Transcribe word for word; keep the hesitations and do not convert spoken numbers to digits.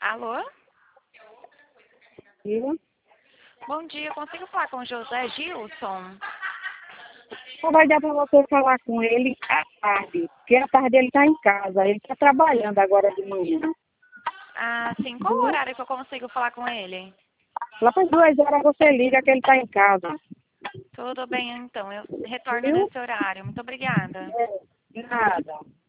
Alô? Viu? Bom dia, consigo falar com o José Gilson? Só vai dar para você falar com ele à tarde, porque à tarde ele está em casa, ele está trabalhando agora de manhã. Ah, sim. Qual o Viu? horário que eu consigo falar com ele? Lá para as duas horas você liga que ele está em casa. Tudo bem, então. Eu retorno Viu? nesse horário. Muito obrigada. É, nada.